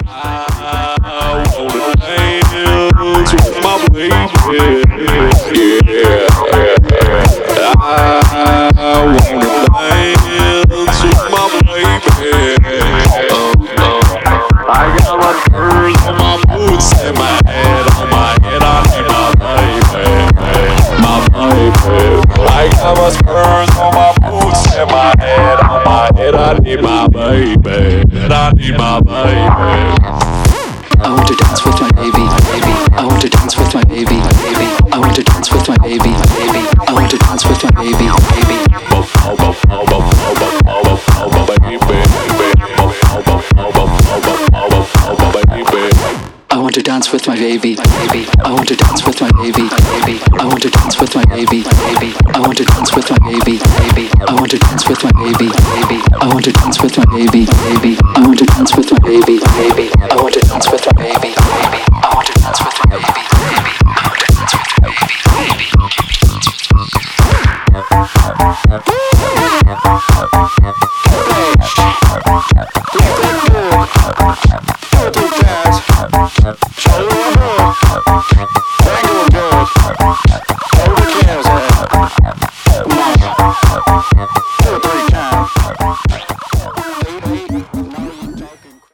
I wanna dance with my baby. Yeah. I wanna dance with my baby. I got my furs on my boots and my head on my head. I need my baby, my baby. I got my spurs on my boots and my head on my head. I need my baby, and I need my baby. I want to dance with my baby, baby. I want to dance with my baby, baby. I want to dance with my baby, baby. I want to dance with my baby, baby. I want to dance with my baby, baby. I want to dance with my baby, baby. I want to dance with my baby, baby. I want to dance with my baby, baby. I want to dance with my baby, baby. I want to dance with my baby, baby. I want to dance with my baby, baby. I want to dance with my baby.